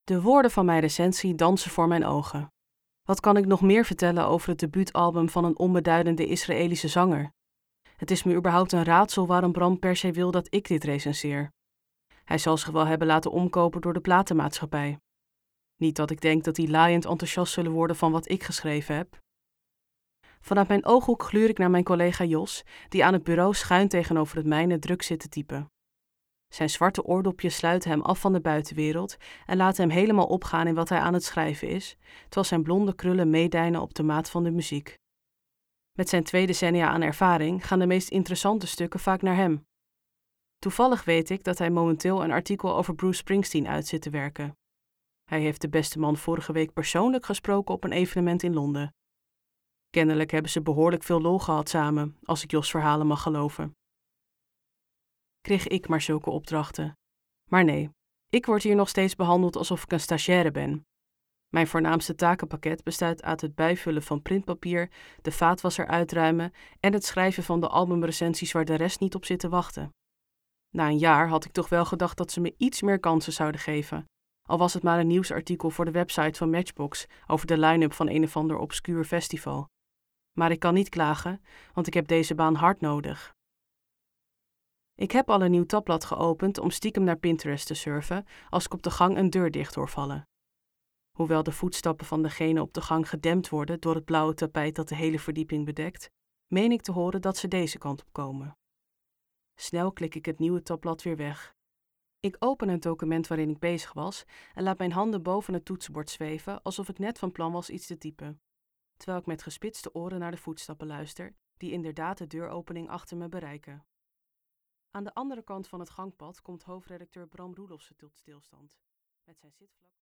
De woorden van mijn recensie dansen voor mijn ogen. Wat kan ik nog meer vertellen over het debuutalbum van een onbeduidende Israëlische zanger? Het is me überhaupt een raadsel waarom Bram per se wil dat ik dit recenseer. Hij zal zich wel hebben laten omkopen door de platenmaatschappij. Niet dat ik denk dat die laaiend enthousiast zullen worden van wat ik geschreven heb. Vanuit mijn ooghoek gluur ik naar mijn collega Jos, die aan het bureau schuin tegenover het mijne druk zit te typen. Zijn zwarte oordopjes sluiten hem af van de buitenwereld en laten hem helemaal opgaan in wat hij aan het schrijven is, terwijl zijn blonde krullen meedijnen op de maat van de muziek. Met zijn 2 decennia aan ervaring gaan de meest interessante stukken vaak naar hem. Toevallig weet ik dat hij momenteel een artikel over Bruce Springsteen uit zit te werken. Hij heeft de beste man vorige week persoonlijk gesproken op een evenement in Londen. Kennelijk hebben ze behoorlijk veel lol gehad samen, als ik Jos' verhalen mag geloven. Kreeg ik maar zulke opdrachten. Maar nee, ik word hier nog steeds behandeld alsof ik een stagiaire ben. Mijn voornaamste takenpakket bestaat uit het bijvullen van printpapier, de vaatwasser uitruimen en het schrijven van de albumrecensies waar de rest niet op zit te wachten. Na een jaar had ik toch wel gedacht dat ze me iets meer kansen zouden geven, al was het maar een nieuwsartikel voor de website van Matchbox over de line-up van een of ander obscuur festival. Maar ik kan niet klagen, want ik heb deze baan hard nodig. Ik heb al een nieuw tabblad geopend om stiekem naar Pinterest te surfen als ik op de gang een deur dicht hoor vallen. Hoewel de voetstappen van degene op de gang gedempt worden door het blauwe tapijt dat de hele verdieping bedekt, meen ik te horen dat ze deze kant op komen. Snel klik ik het nieuwe tabblad weer weg. Ik open het document waarin ik bezig was en laat mijn handen boven het toetsenbord zweven alsof ik net van plan was iets te typen, terwijl ik met gespitste oren naar de voetstappen luister, die inderdaad de deuropening achter me bereiken. Aan de andere kant van het gangpad komt hoofdredacteur Bram Roelofsen tot stilstand, met zijn zitvlak.